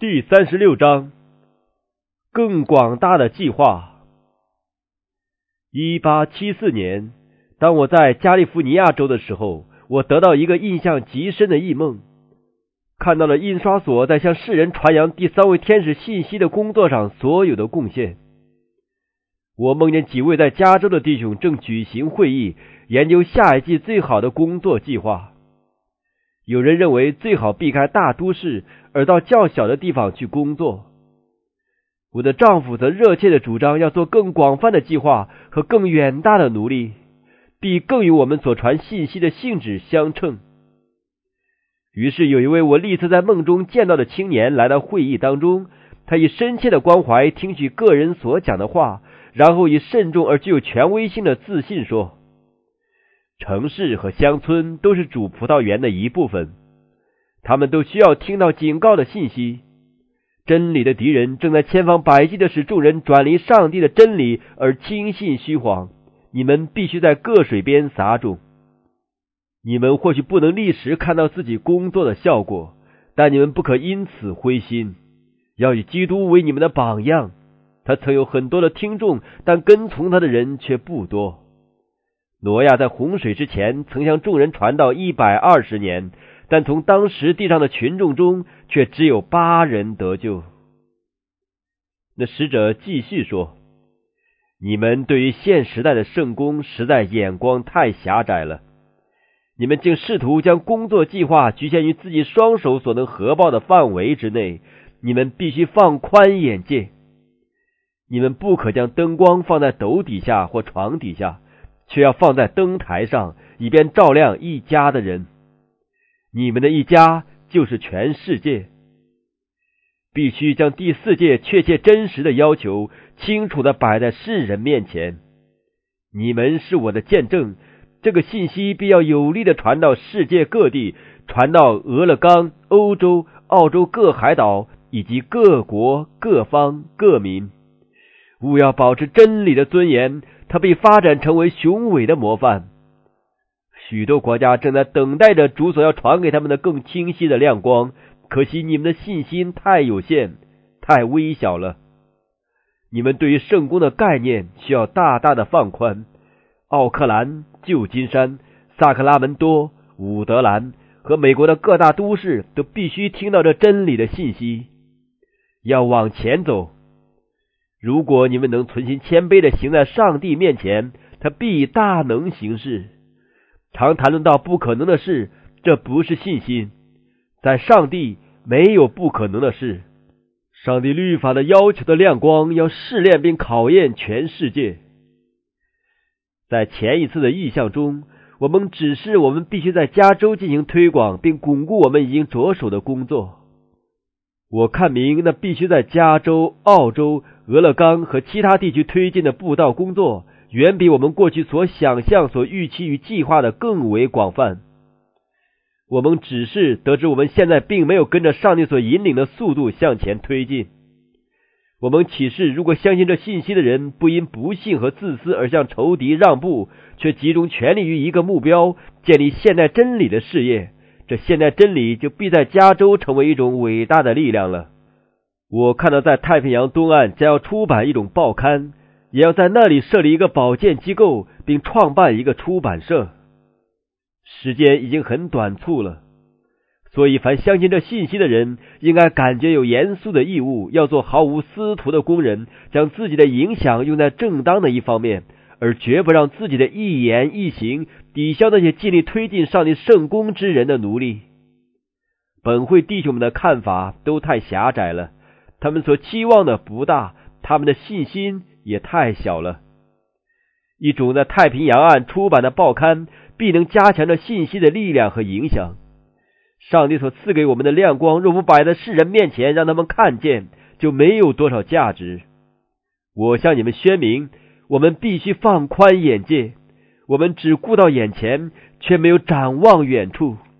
第36章，更广大的计划。1874年，当我在加利福尼亚州的时候，我得到一个印象极深的异梦，看到了印刷所在向世人传扬第三位天使信息的工作上所有的贡献。我梦见几位在加州的弟兄正举行会议，研究下一季最好的工作计划。有人认为最好避开大都市，而到较小的地方去工作。我的丈夫则热切地主张要做更广泛的计划和更远大的努力，必更与我们所传信息的性质相称。于是有一位我历次在梦中见到的青年来到会议当中，他以深切的关怀听取个人所讲的话，然后以慎重而具有权威性的自信说：城市和乡村都是主葡萄园的一部分，他们都需要听到警告的信息。真理的敌人正在千方百计地使众人转离上帝的真理而轻信虚谎，你们必须在各水边撒种。你们或许不能立时看到自己工作的效果，但你们不可因此灰心，要以基督为你们的榜样。他曾有很多的听众，但跟从他的人却不多。挪亚在洪水之前曾向众人传道120年，但从当时地上的群众中却只有8人得救。那使者继续说：你们对于现时代的圣工实在眼光太狭窄了，你们竟试图将工作计划局限于自己双手所能合抱的范围之内，你们必须放宽眼界。你们不可将灯光放在斗底下或床底下，却要放在灯台上，以便照亮一家的人。你们的一家就是全世界。必须将第4诫确切真实的要求清楚地摆在世人面前。你们是我的见证，这个信息必要有力地传到世界各地，传到俄勒冈、欧洲、澳洲各海岛以及各国、各方、各民。务要保持真理的尊严，它被发展成为雄伟的模范。许多国家正在等待着主所要传给他们的更清晰的亮光，可惜你们的信心太有限，太微小了。你们对于圣工的概念需要大大的放宽。奥克兰、旧金山、萨克拉门多、伍德兰和美国的各大都市都必须听到这真理的信息。要往前走。如果你们能存心谦卑地行在上帝面前，他必大能行事。常谈论到不可能的事，这不是信心。在上帝没有不可能的事。上帝律法的要求的亮光要试炼并考验全世界。在前一次的意象中，我们指示我们必须在加州进行推广并巩固我们已经着手的工作。我看明那必须在加州、澳洲、俄勒冈和其他地区推进的布道工作，远比我们过去所想象、所预期与计划的更为广泛。我们只是得知我们现在并没有跟着上帝所引领的速度向前推进。我们启示，如果相信这信息的人不因不幸和自私而向仇敌让步，却集中全力于一个目标，建立现代真理的事业，这现代真理就必在加州成为一种伟大的力量了。我看到在太平洋东岸将要出版一种报刊，也要在那里设立一个保健机构，并创办一个出版社。时间已经很短促了，所以凡相信这信息的人应该感觉有严肃的义务，要做毫无私图的工人，将自己的影响用在正当的一方面，而绝不让自己的一言一行抵消那些尽力推进上帝圣工之人的奴隶。本会弟兄们的看法都太狭窄了，他们所期望的不大，他们的信心也太小了。一种在太平洋岸出版的报刊必能加强这信息的力量和影响。上帝所赐给我们的亮光若不摆在世人面前让他们看见，就没有多少价值。我向你们宣明，我们必须放宽眼界，我们只顾到眼前，却没有展望远处。